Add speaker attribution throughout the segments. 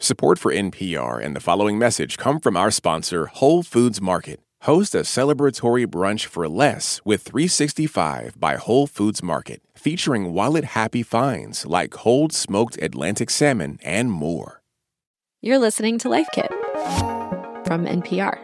Speaker 1: Support for NPR and the following message come from our sponsor, Whole Foods Market. Host a celebratory brunch for less with 365 by Whole Foods Market, featuring wallet-happy finds like cold smoked Atlantic salmon and more.
Speaker 2: You're listening to Life Kit from NPR.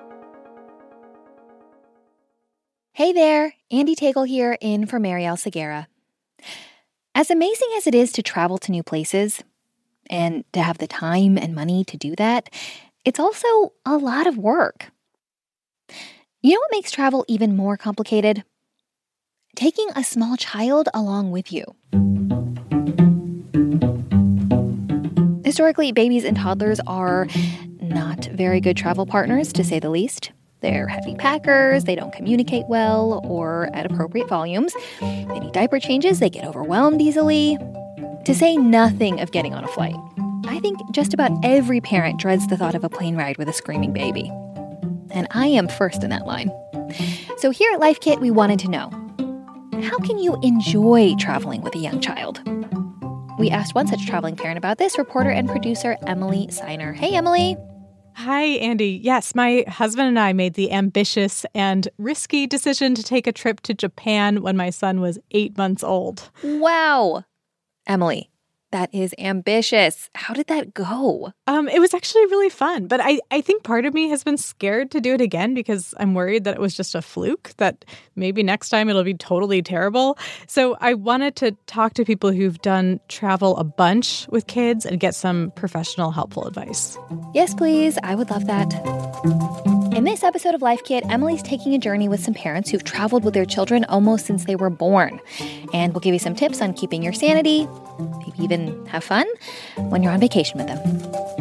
Speaker 3: Hey there, Andy Tagle here in for Marielle Segura. As amazing as it is to travel to new places, and to have the time and money to do that, it's also a lot of work. You know what makes travel even more complicated? Taking a small child along with you. Historically, babies and toddlers are not very good travel partners, to say the least. They're heavy packers, they don't communicate well or at appropriate volumes. They need diaper changes, they get overwhelmed easily. To say nothing of getting on a flight. I think just about every parent dreads the thought of a plane ride with a screaming baby. And I am first in that line. So here at Life Kit, we wanted to know, how can you enjoy traveling with a young child? We asked one such traveling parent about this, reporter and producer Emily Seiner. Hey, Emily.
Speaker 4: Hi, Andy. Yes, my husband and I made the ambitious and risky decision to take a trip to Japan when my son was 8 months old.
Speaker 3: Wow. Emily, that is ambitious. How did that go?
Speaker 4: It was actually really fun, but I think part of me has been scared to do it again because I'm worried that it was just a fluke, that maybe next time it'll be totally terrible. So I wanted to talk to people who've done travel a bunch with kids and get some professional, helpful advice.
Speaker 3: Yes, please. I would love that. In this episode of Life Kit, Emily's taking a journey with some parents who've traveled with their children almost since they were born. And we'll give you some tips on keeping your sanity, maybe even have fun when you're on vacation with them.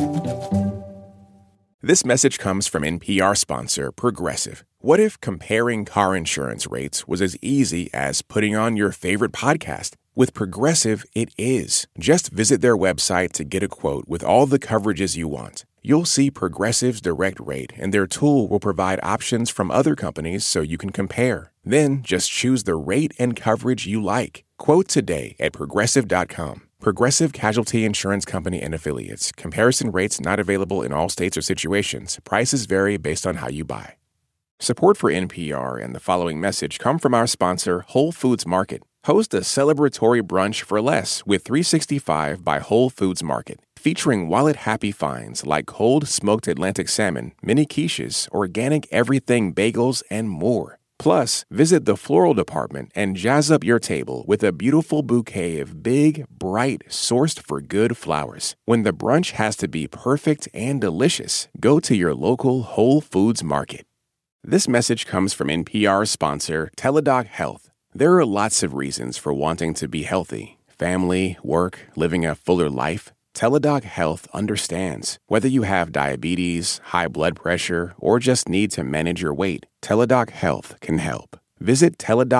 Speaker 1: This message comes from NPR sponsor Progressive. What if comparing car insurance rates was as easy as putting on your favorite podcast? With Progressive, it is. Just visit their website to get a quote with all the coverages you want. You'll see Progressive's direct rate, and their tool will provide options from other companies so you can compare. Then just choose the rate and coverage you like. Quote today at Progressive.com. Progressive Casualty Insurance Company and Affiliates. Comparison rates not available in all states or situations. Prices vary based on how you buy. Support for NPR and the following message come from our sponsor, Whole Foods Market. Host a celebratory brunch for less with 365 by Whole Foods Market, featuring wallet-happy finds like cold smoked Atlantic salmon, mini quiches, organic everything bagels, and more. Plus, visit the floral department and jazz up your table with a beautiful bouquet of big, bright, sourced-for-good flowers. When the brunch has to be perfect and delicious, go to your local Whole Foods Market. This message comes from NPR sponsor Teladoc Health. There are lots of reasons for wanting to be healthy. Family, work, living a fuller life. Teladoc Health understands. Whether you have diabetes, high blood pressure, or just need to manage your weight, Teladoc Health can help. Visit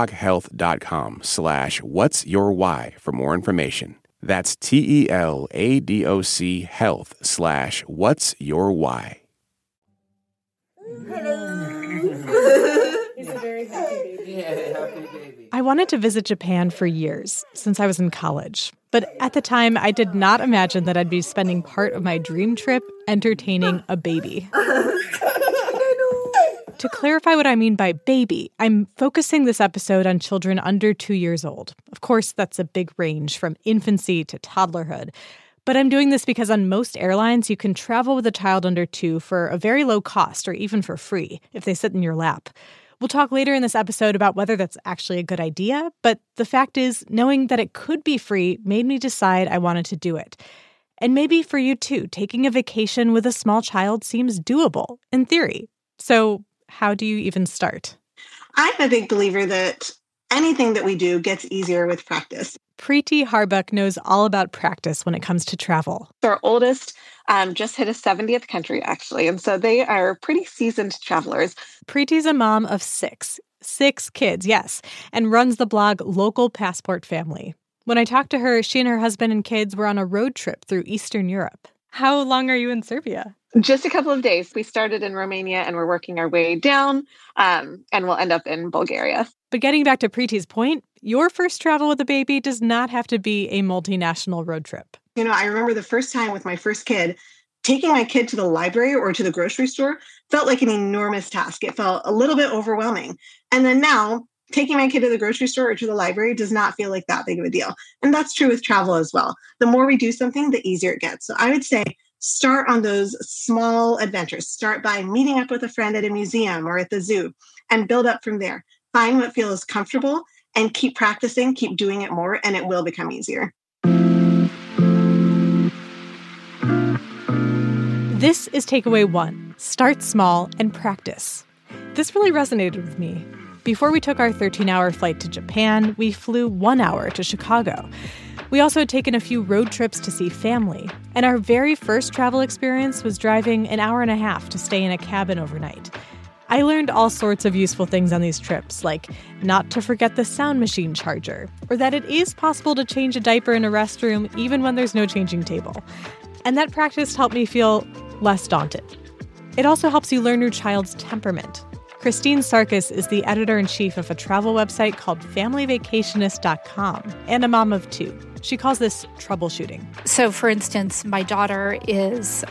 Speaker 1: teladochealth.com/whatsyourwhy for more information. That's TELADOC health/whatsyourwhy.
Speaker 5: He's a very happy baby. Yeah, happy baby.
Speaker 4: I wanted to visit Japan for years, since I was in college. But at the time, I did not imagine that I'd be spending part of my dream trip entertaining a baby. To clarify what I mean by baby, I'm focusing this episode on children under 2 years old. Of course, that's a big range from infancy to toddlerhood. But I'm doing this because on most airlines, you can travel with a child under 2 for a very low cost or even for free if they sit in your lap. We'll talk later in this episode about whether that's actually a good idea, but the fact is, knowing that it could be free made me decide I wanted to do it. And maybe for you too, taking a vacation with a small child seems doable, in theory. So how do you even start?
Speaker 5: I'm a big believer that anything that we do gets easier with practice.
Speaker 4: Preeti Harbuck knows all about practice when it comes to travel.
Speaker 5: Our oldest just hit a 70th country, actually, and so they are pretty seasoned travelers.
Speaker 4: Preeti's a mom of 6 kids, yes, and runs the blog Local Passport Family. When I talked to her, she and her husband and kids were on a road trip through Eastern Europe. How long are you in Serbia?
Speaker 5: Just a couple of days. We started in Romania and we're working our way down, and we'll end up in Bulgaria.
Speaker 4: But getting back to Preeti's point, your first travel with a baby does not have to be a multinational road trip.
Speaker 6: I remember the first time with my first kid, taking my kid to the library or to the grocery store felt like an enormous task. It felt a little bit overwhelming. And then now, taking my kid to the grocery store or to the library does not feel like that big of a deal. And that's true with travel as well. The more we do something, the easier it gets. So I would say start on those small adventures. Start by meeting up with a friend at a museum or at the zoo and build up from there. Find what feels comfortable and keep practicing, keep doing it more, and it will become easier.
Speaker 4: This is takeaway 1. Start small and practice. This really resonated with me. Before we took our 13-hour flight to Japan, we flew 1 hour to Chicago. We also had taken a few road trips to see family. And our very first travel experience was driving an hour and a half to stay in a cabin overnight. I learned all sorts of useful things on these trips, like not to forget the sound machine charger, or that it is possible to change a diaper in a restroom even when there's no changing table. And that practice helped me feel less daunted. It also helps you learn your child's temperament. Christine Sarkis is the editor-in-chief of a travel website called FamilyVacationist.com and a mom of 2. She calls this troubleshooting.
Speaker 7: So, for instance, my daughter is,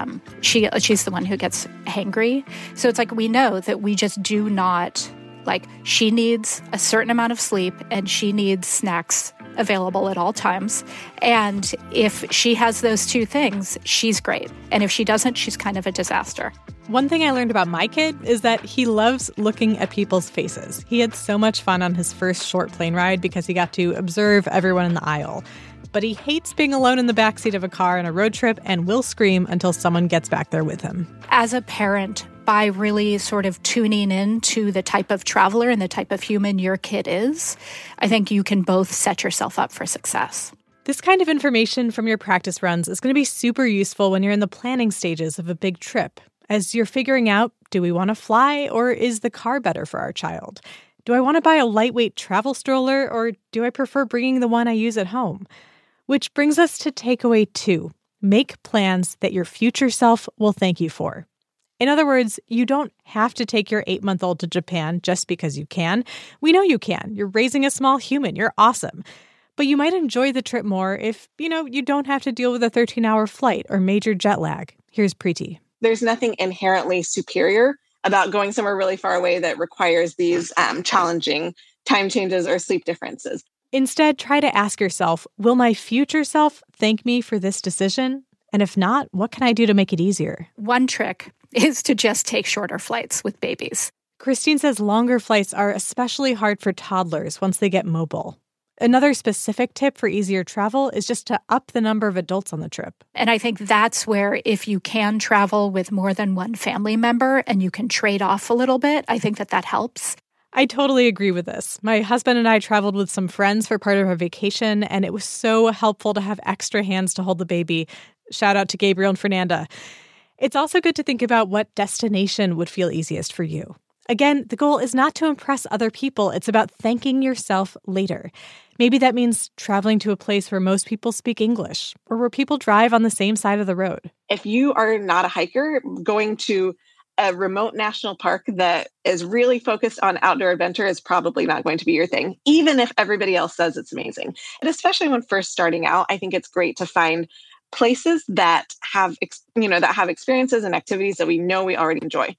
Speaker 7: she's the one who gets hangry. So it's like we know that we just do not, she needs a certain amount of sleep and she needs snacks available at all times. And if she has those 2 things, she's great. And if she doesn't, she's kind of a disaster.
Speaker 4: One thing I learned about my kid is that he loves looking at people's faces. He had so much fun on his first short plane ride because he got to observe everyone in the aisle. But he hates being alone in the backseat of a car on a road trip and will scream until someone gets back there with him.
Speaker 7: As a parent, by really sort of tuning in to the type of traveler and the type of human your kid is, I think you can both set yourself up for success.
Speaker 4: This kind of information from your practice runs is going to be super useful when you're in the planning stages of a big trip. As you're figuring out, do we want to fly or is the car better for our child? Do I want to buy a lightweight travel stroller or do I prefer bringing the one I use at home? Which brings us to takeaway 2. Make plans that your future self will thank you for. In other words, you don't have to take your 8-month-old to Japan just because you can. We know you can. You're raising a small human. You're awesome. But you might enjoy the trip more if, you don't have to deal with a 13-hour flight or major jet lag. Here's Preeti.
Speaker 5: There's nothing inherently superior about going somewhere really far away that requires these challenging time changes or sleep differences.
Speaker 4: Instead, try to ask yourself, will my future self thank me for this decision? And if not, what can I do to make it easier?
Speaker 7: One trick is to just take shorter flights with babies.
Speaker 4: Christine says longer flights are especially hard for toddlers once they get mobile. Another specific tip for easier travel is just to up the number of adults on the trip.
Speaker 7: And I think that's where if you can travel with more than one family member and you can trade off a little bit, I think that helps.
Speaker 4: I totally agree with this. My husband and I traveled with some friends for part of our vacation, and it was so helpful to have extra hands to hold the baby. Shout out to Gabriel and Fernanda. It's also good to think about what destination would feel easiest for you. Again, the goal is not to impress other people. It's about thanking yourself later. Maybe that means traveling to a place where most people speak English or where people drive on the same side of the road.
Speaker 5: If you are not a hiker, going to a remote national park that is really focused on outdoor adventure is probably not going to be your thing, even if everybody else says it's amazing. And especially when first starting out, I think it's great to find places that have experiences and activities that we know we already enjoy.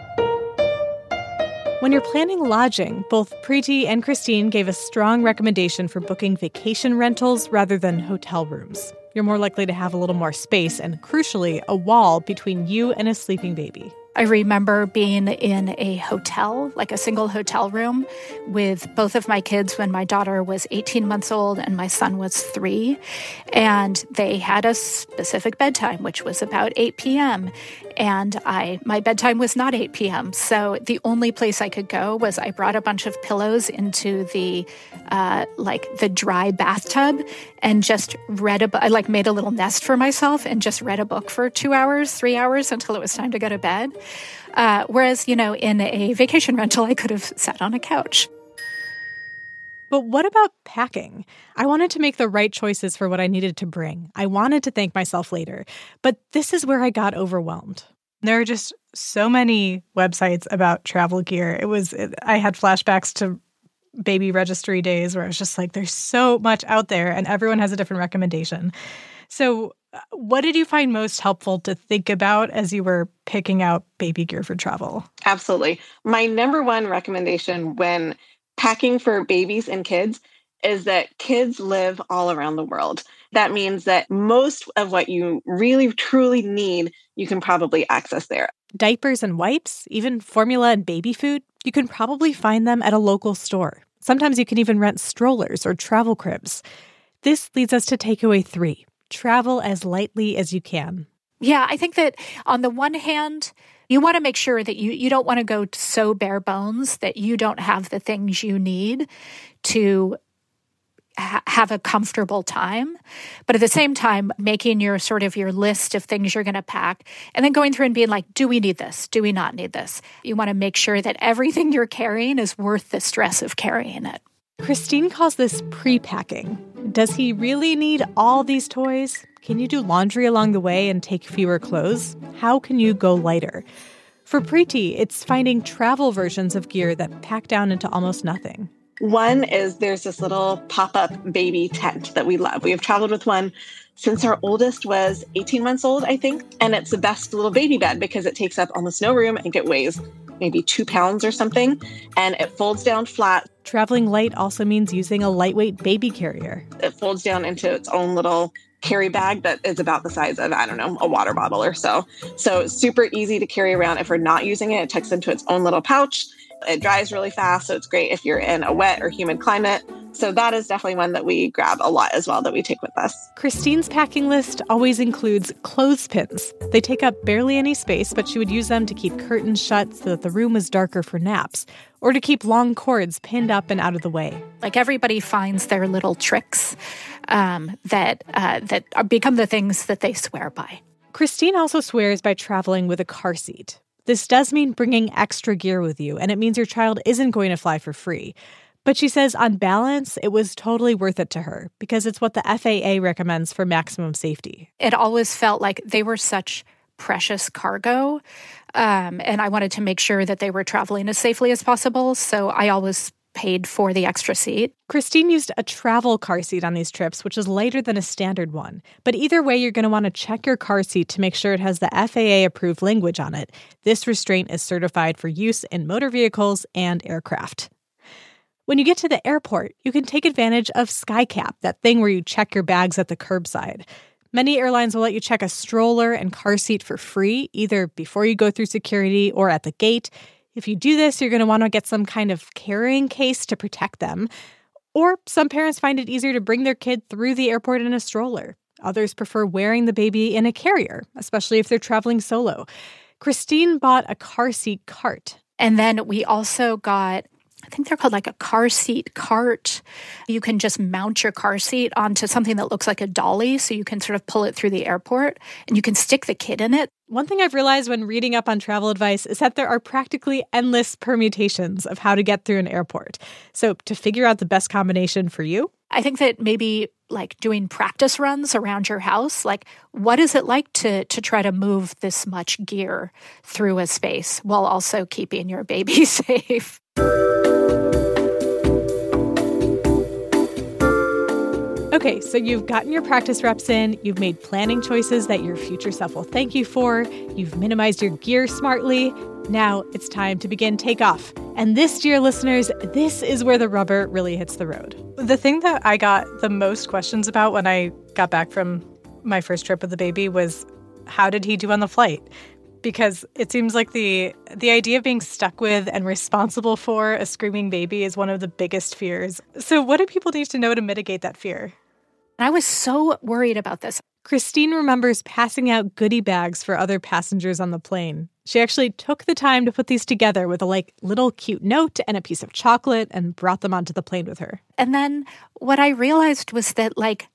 Speaker 4: When you're planning lodging, both Preeti and Christine gave a strong recommendation for booking vacation rentals rather than hotel rooms. You're more likely to have a little more space and, crucially, a wall between you and a sleeping baby.
Speaker 7: I remember being in a hotel, like a single hotel room, with both of my kids when my daughter was 18 months old and my son was 3. And they had a specific bedtime, which was about 8 p.m. And my bedtime was not 8 p.m. So the only place I could go was I brought a bunch of pillows into the dry bathtub and just read I made a little nest for myself and just read a book for 2 hours, 3 hours until it was time to go to bed. Whereas, in a vacation rental, I could have sat on a couch.
Speaker 4: But what about packing? I wanted to make the right choices for what I needed to bring. I wanted to thank myself later. But this is where I got overwhelmed. There are just so many websites about travel gear. I had flashbacks to baby registry days where I was just like, there's so much out there and everyone has a different recommendation. So what did you find most helpful to think about as you were picking out baby gear for travel?
Speaker 5: Absolutely. My number one recommendation when packing for babies and kids is that kids live all around the world. That means that most of what you really, truly need, you can probably access there.
Speaker 4: Diapers and wipes, even formula and baby food, you can probably find them at a local store. Sometimes you can even rent strollers or travel cribs. This leads us to takeaway 3. Travel as lightly as you can.
Speaker 7: Yeah, I think that on the one hand, you want to make sure that you don't want to go so bare bones that you don't have the things you need to have a comfortable time. But at the same time, making your sort of your list of things you're going to pack and then going through and being like, do we need this? Do we not need this? You want to make sure that everything you're carrying is worth the stress of carrying it.
Speaker 4: Christine calls this pre-packing. Does he really need all these toys? Can you do laundry along the way and take fewer clothes? How can you go lighter? For Preeti, it's finding travel versions of gear that pack down into almost nothing.
Speaker 5: One is there's this little pop-up baby tent that we love. We have traveled with one since our oldest was 18 months old, I think. And it's the best little baby bed because it takes up almost no room. I think it weighs maybe 2 pounds or something, and it folds down flat.
Speaker 4: Traveling light also means using a lightweight baby carrier.
Speaker 5: It folds down into its own little carry bag that is about the size of, a water bottle or so. So it's super easy to carry around. If we're not using it, it tucks into its own little pouch. It dries really fast, so it's great if you're in a wet or humid climate. So that is definitely one that we grab a lot as well that we take with us.
Speaker 4: Christine's packing list always includes clothespins. They take up barely any space, but she would use them to keep curtains shut so that the room was darker for naps, or to keep long cords pinned up and out of the way.
Speaker 7: Like everybody finds their little tricks that become the things that they swear by.
Speaker 4: Christine also swears by traveling with a car seat. This does mean bringing extra gear with you, and it means your child isn't going to fly for free. But she says on balance, it was totally worth it to her because it's what the FAA recommends for maximum safety.
Speaker 7: It always felt like they were such precious cargo, and I wanted to make sure that they were traveling as safely as possible, so I always paid for the extra seat.
Speaker 4: Christine used a travel car seat on these trips, which is lighter than a standard one. But either way, you're going to want to check your car seat to make sure it has the FAA-approved language on it. This restraint is certified for use in motor vehicles and aircraft. When you get to the airport, you can take advantage of SkyCap, that thing where you check your bags at the curbside. Many airlines will let you check a stroller and car seat for free, either before you go through security or at the gate. If you do this, you're going to want to get some kind of carrying case to protect them. Or some parents find it easier to bring their kid through the airport in a stroller. Others prefer wearing the baby in a carrier, especially if they're traveling solo. Christine bought a car seat cart.
Speaker 7: And then we also got, I think they're called like a car seat cart. You can just mount your car seat onto something that looks like a dolly, so you can sort of pull it through the airport, and you can stick the kid in it.
Speaker 4: One thing I've realized when reading up on travel advice is that there are practically endless permutations of how to get through an airport. So to figure out the best combination for you,
Speaker 7: I think that maybe like doing practice runs around your house, like what is it like to try to move this much gear through a space while also keeping your baby safe?
Speaker 4: Okay, so you've gotten your practice reps in, you've made planning choices that your future self will thank you for, you've minimized your gear smartly. Now it's time to begin takeoff. And this, dear listeners, this is where the rubber really hits the road. The thing that I got the most questions about when I got back from my first trip with the baby was, how did he do on the flight? Because it seems like the idea of being stuck with and responsible for a screaming baby is one of the biggest fears. So what do people need to know to mitigate that fear?
Speaker 7: I was so worried about this.
Speaker 4: Christine remembers passing out goodie bags for other passengers on the plane. She actually took the time to put these together with a little cute note and a piece of chocolate and brought them onto the plane with her.
Speaker 7: And then what I realized was that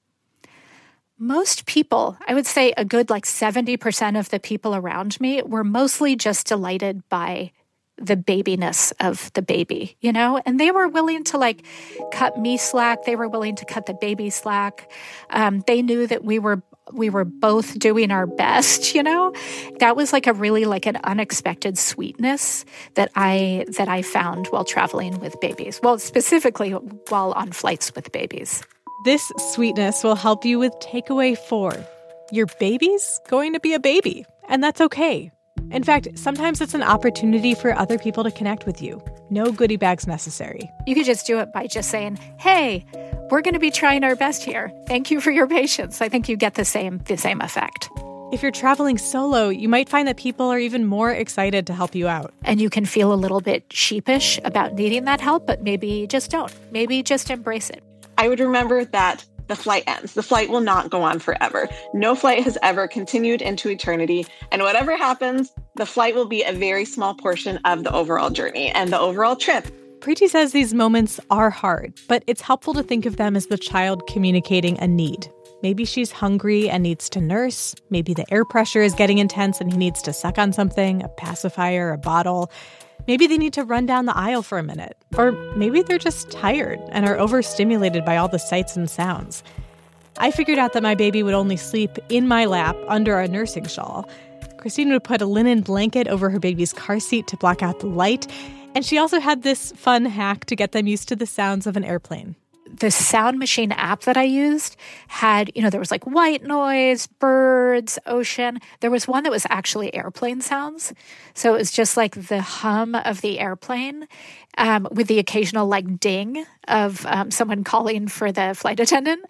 Speaker 7: most people, I would say a good 70% of the people around me were mostly just delighted by the babiness of the baby, and they were willing to cut me slack. They were willing to cut the baby slack. They knew that we were both doing our best, That was a really an unexpected sweetness that I found while traveling with babies. Well, specifically while on flights with babies.
Speaker 4: This sweetness will help you with takeaway 4. Your baby's going to be a baby, and that's okay. In fact, sometimes it's an opportunity for other people to connect with you. No goodie bags necessary.
Speaker 7: You could just do it by just saying, hey, we're going to be trying our best here. Thank you for your patience. I think you get the same effect.
Speaker 4: If you're traveling solo, you might find that people are even more excited to help you out.
Speaker 7: And you can feel a little bit sheepish about needing that help, but maybe just don't. Maybe just embrace it.
Speaker 5: I would remember that the flight ends. The flight will not go on forever. No flight has ever continued into eternity. And whatever happens, the flight will be a very small portion of the overall journey and the overall trip.
Speaker 4: Preeti says these moments are hard, but it's helpful to think of them as the child communicating a need. Maybe she's hungry and needs to nurse. Maybe the air pressure is getting intense and he needs to suck on something, a pacifier, a bottle. Maybe they need to run down the aisle for a minute. Or maybe they're just tired and are overstimulated by all the sights and sounds. I figured out that my baby would only sleep in my lap under a nursing shawl. Christine would put a linen blanket over her baby's car seat to block out the light. And she also had this fun hack to get them used to the sounds of an airplane.
Speaker 7: The Sound Machine app that I used had, there was like white noise, birds, ocean. There was one that was actually airplane sounds. So it was just like the hum of the airplane with the occasional like ding of someone calling for the flight attendant.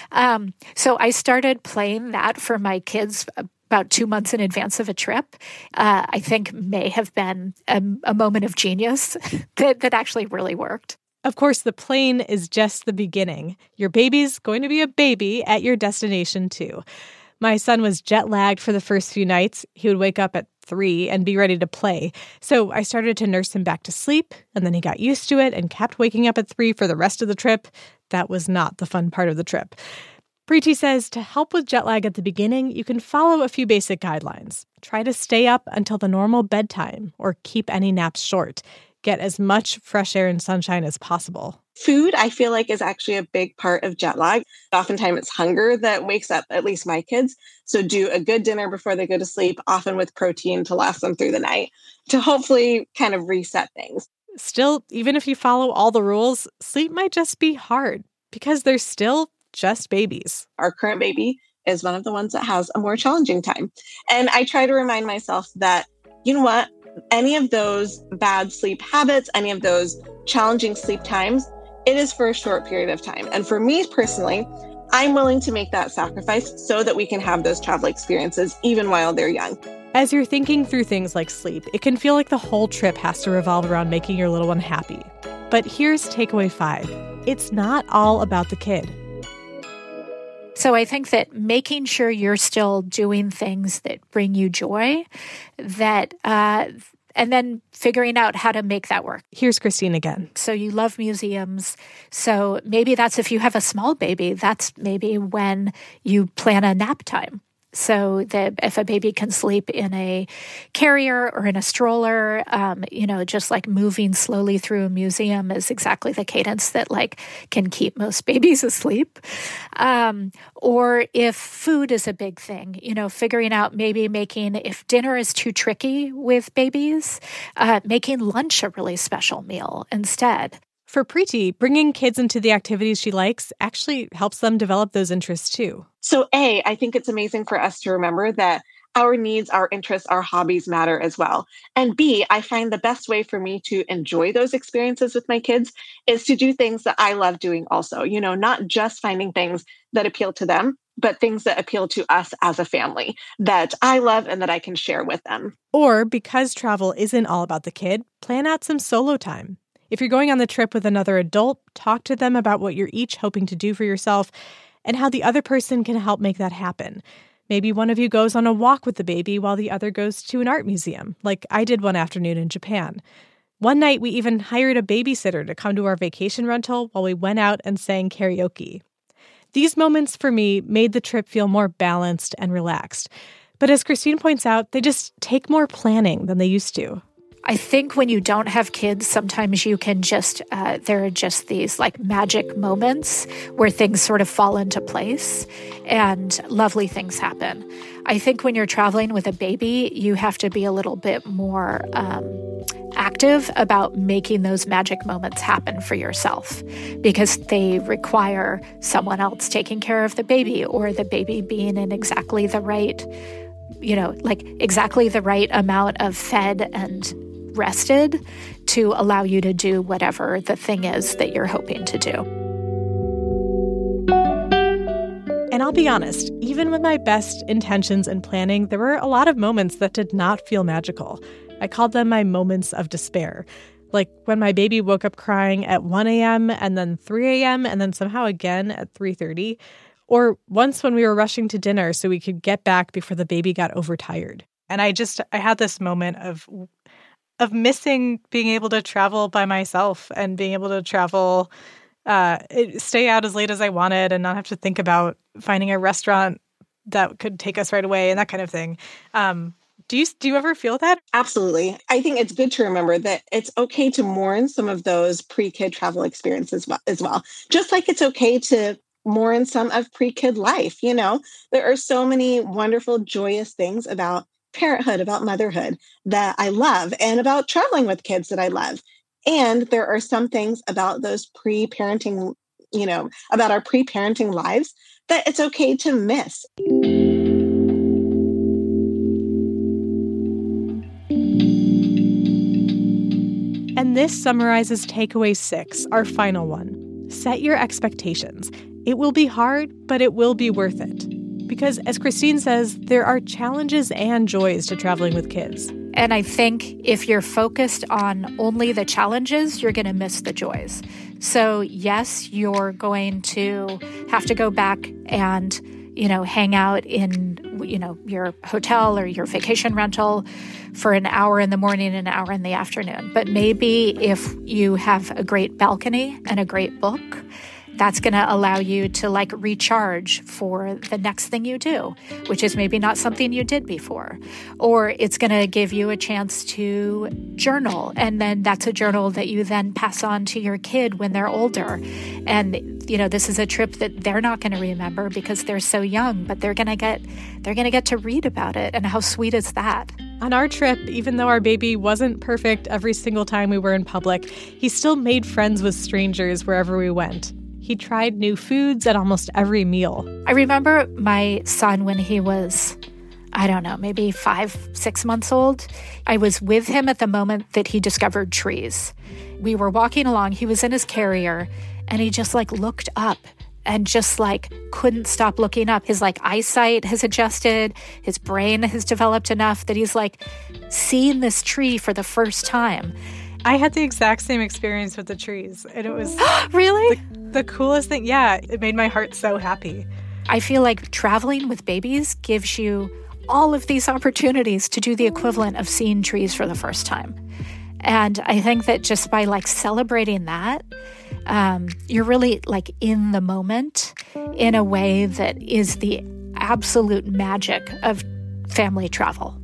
Speaker 7: So I started playing that for my kids about 2 months in advance of a trip. I think may have been a moment of genius that actually really worked.
Speaker 4: Of course, the plane is just the beginning. Your baby's going to be a baby at your destination, too. My son was jet-lagged for the first few nights. He would wake up at 3 and be ready to play. So I started to nurse him back to sleep, and then he got used to it and kept waking up at 3 for the rest of the trip. That was not the fun part of the trip. Preeti says to help with jet lag at the beginning, you can follow a few basic guidelines. Try to stay up until the normal bedtime or keep any naps short. Get as much fresh air and sunshine as possible.
Speaker 5: Food, I feel like, is actually a big part of jet lag. Oftentimes it's hunger that wakes up at least my kids. So do a good dinner before they go to sleep, often with protein to last them through the night, to hopefully kind of reset things.
Speaker 4: Still, even if you follow all the rules, sleep might just be hard because they're still just babies.
Speaker 5: Our current baby is one of the ones that has a more challenging time. And I try to remind myself that, you know what? Any of those bad sleep habits, any of those challenging sleep times, it is for a short period of time. And for me personally, I'm willing to make that sacrifice so that we can have those travel experiences even while they're young.
Speaker 4: As you're thinking through things like sleep, it can feel like the whole trip has to revolve around making your little one happy. But here's takeaway 5. It's not all about the kid.
Speaker 7: So I think that making sure you're still doing things that bring you joy, and then figuring out how to make that work.
Speaker 4: Here's Christine again.
Speaker 7: So you love museums. So maybe that's if you have a small baby, that's maybe when you plan a nap time. So that if a baby can sleep in a carrier or in a stroller, just like moving slowly through a museum is exactly the cadence that like can keep most babies asleep. Or if food is a big thing, figuring out maybe if dinner is too tricky with babies, making lunch a really special meal instead.
Speaker 4: For Preeti, bringing kids into the activities she likes actually helps them develop those interests too.
Speaker 5: So A, I think it's amazing for us to remember that our needs, our interests, our hobbies matter as well. And B, I find the best way for me to enjoy those experiences with my kids is to do things that I love doing also, not just finding things that appeal to them, but things that appeal to us as a family that I love and that I can share with them.
Speaker 4: Or because travel isn't all about the kid, plan out some solo time. If you're going on the trip with another adult, talk to them about what you're each hoping to do for yourself and how the other person can help make that happen. Maybe one of you goes on a walk with the baby while the other goes to an art museum, like I did one afternoon in Japan. One night, we even hired a babysitter to come to our vacation rental while we went out and sang karaoke. These moments, for me, made the trip feel more balanced and relaxed. But as Christine points out, they just take more planning than they used to.
Speaker 7: I think when you don't have kids, sometimes you can there are just these like magic moments where things sort of fall into place and lovely things happen. I think when you're traveling with a baby, you have to be a little bit more active proactive about making those magic moments happen for yourself, because they require someone else taking care of the baby, or the baby being in exactly the right, exactly the right amount of fed and rested to allow you to do whatever the thing is that you're hoping to do.
Speaker 4: And I'll be honest, even with my best intentions and planning, there were a lot of moments that did not feel magical. I called them my moments of despair. Like when my baby woke up crying at 1 a.m. and then 3 a.m. and then somehow again at 3:30. Or once when we were rushing to dinner so we could get back before the baby got overtired. And I had this moment of missing being able to travel by myself and being able to travel, stay out as late as I wanted and not have to think about finding a restaurant that could take us right away and that kind of thing. Do you ever feel that?
Speaker 5: Absolutely. I think it's good to remember that it's okay to mourn some of those pre-kid travel experiences as well. Just like it's okay to mourn some of pre-kid life. There are so many wonderful, joyous things about parenthood, about motherhood that I love, and about traveling with kids that I love. And there are some things about those pre-parenting, about our pre-parenting lives that it's okay to miss.
Speaker 4: And this summarizes takeaway 6, our final one. Set your expectations. It will be hard, but it will be worth it. Because as Christine says, there are challenges and joys to traveling with kids.
Speaker 7: And I think if you're focused on only the challenges, you're going to miss the joys. So yes, you're going to have to go back and, hang out in, your hotel or your vacation rental for an hour in the morning and an hour in the afternoon. But maybe if you have a great balcony and a great book, that's going to allow you to recharge for the next thing you do, which is maybe not something you did before. Or it's going to give you a chance to journal. And then that's a journal that you then pass on to your kid when they're older. And, this is a trip that they're not going to remember because they're so young, but they're going to get to read about it. And how sweet is that?
Speaker 4: On our trip, even though our baby wasn't perfect every single time we were in public, he still made friends with strangers wherever we went. He tried new foods at almost every meal.
Speaker 7: I remember my son when he was, maybe 5-6 months old. I was with him at the moment that he discovered trees. We were walking along. He was in his carrier, and he just looked up and just couldn't stop looking up. His eyesight has adjusted. His brain has developed enough that he's seeing this tree for the first time.
Speaker 4: I had the exact same experience with the trees, and it was
Speaker 7: really
Speaker 4: the coolest thing. Yeah, it made my heart so happy.
Speaker 7: I feel like traveling with babies gives you all of these opportunities to do the equivalent of seeing trees for the first time. And I think that just by celebrating that, you're really in the moment in a way that is the absolute magic of family travel.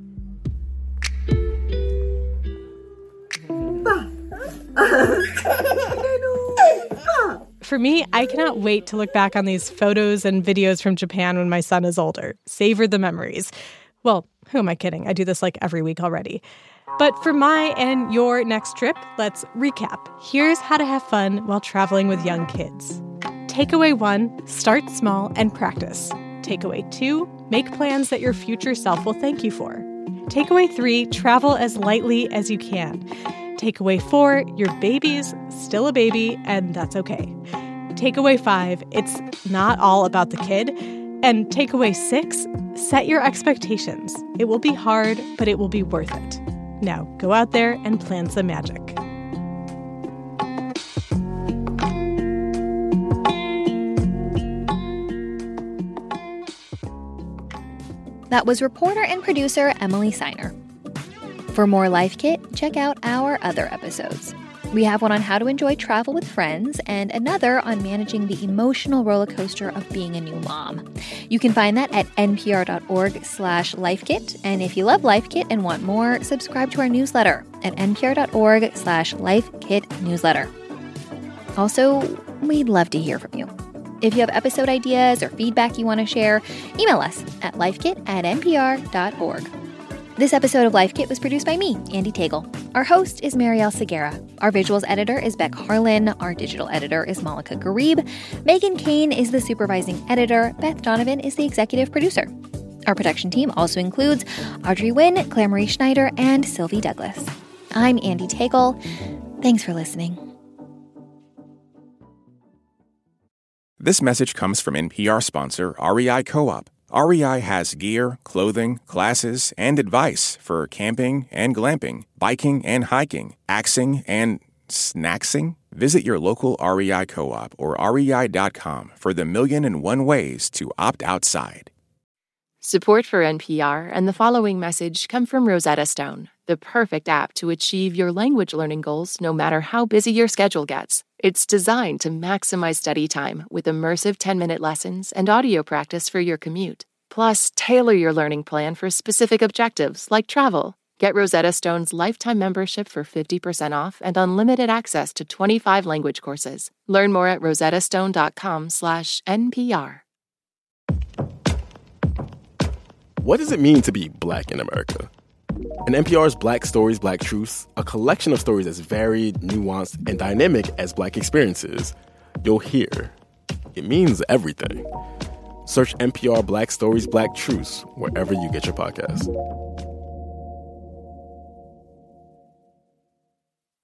Speaker 4: For me, I cannot wait to look back on these photos and videos from Japan when my son is older. Savor the memories. Well, who am I kidding? I do this every week already. But for my and your next trip, let's recap. Here's how to have fun while traveling with young kids. Takeaway 1, start small and practice. Takeaway 2, make plans that your future self will thank you for. Takeaway 3, travel as lightly as you can. Takeaway 4, your baby's still a baby, and that's okay. Takeaway 5, it's not all about the kid. And takeaway 6, set your expectations. It will be hard, but it will be worth it. Now, go out there and plan some magic.
Speaker 3: That was reporter and producer Emily Seiner. For more Life Kit, check out our other episodes. We have one on how to enjoy travel with friends and another on managing the emotional roller coaster of being a new mom. You can find that at npr.org/lifekit. And if you love Life Kit and want more, subscribe to our newsletter at npr.org/lifekitnewsletter. Also, we'd love to hear from you. If you have episode ideas or feedback you want to share, email us at lifekit@npr.org. This episode of Life Kit was produced by me, Andy Tagle. Our host is Marielle Segura. Our visuals editor is Beck Harlan. Our digital editor is Malika Garib. Megan Kane is the supervising editor. Beth Donovan is the executive producer. Our production team also includes Audrey Nguyen, Claire Marie Schneider, and Sylvie Douglas. I'm Andy Tagle. Thanks for listening.
Speaker 1: This message comes from NPR sponsor REI Co-op. REI has gear, clothing, classes, and advice for camping and glamping, biking and hiking, axing and snacksing. Visit your local REI Co-op or rei.com for the 1,000,001 ways to opt outside.
Speaker 8: Support for NPR and the following message come from Rosetta Stone, the perfect app to achieve your language learning goals no matter how busy your schedule gets. It's designed to maximize study time with immersive 10-minute lessons and audio practice for your commute. Plus, tailor your learning plan for specific objectives like travel. Get Rosetta Stone's lifetime membership for 50% off and unlimited access to 25 language courses. Learn more at rosettastone.com/NPR.
Speaker 9: What does it mean to be Black in America? In NPR's Black Stories, Black Truths, a collection of stories as varied, nuanced, and dynamic as Black experiences, you'll hear it means everything. Search NPR Black Stories, Black Truths wherever you get your podcasts.